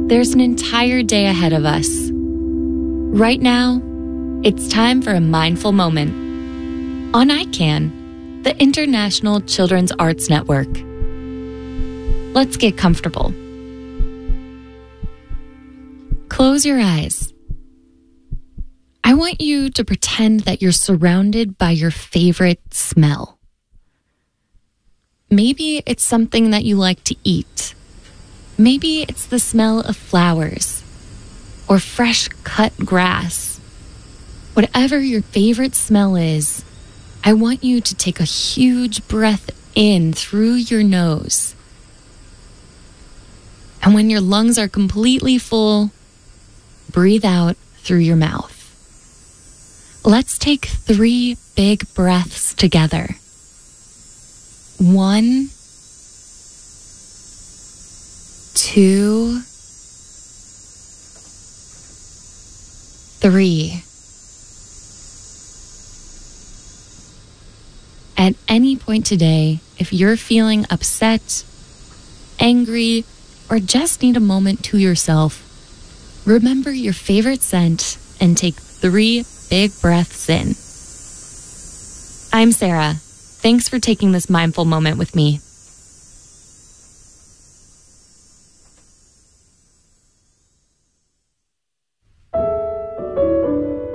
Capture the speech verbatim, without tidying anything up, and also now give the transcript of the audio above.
there's an entire day ahead of us. Right now, it's time for a mindful moment on I CAN, the International Children's Arts Network. Let's get comfortable. Close your eyes. I want you to pretend that you're surrounded by your favorite smell. Maybe it's something that you like to eat. Maybe it's the smell of flowers or fresh cut grass. Whatever your favorite smell is, I want you to take a huge breath in through your nose. And when your lungs are completely full, breathe out through your mouth. Let's take three big breaths together. One, two, three. At any point today, if you're feeling upset, angry, or just need a moment to yourself, remember your favorite scent and take three big breaths in. I'm Sarah. Thanks for taking this mindful moment with me.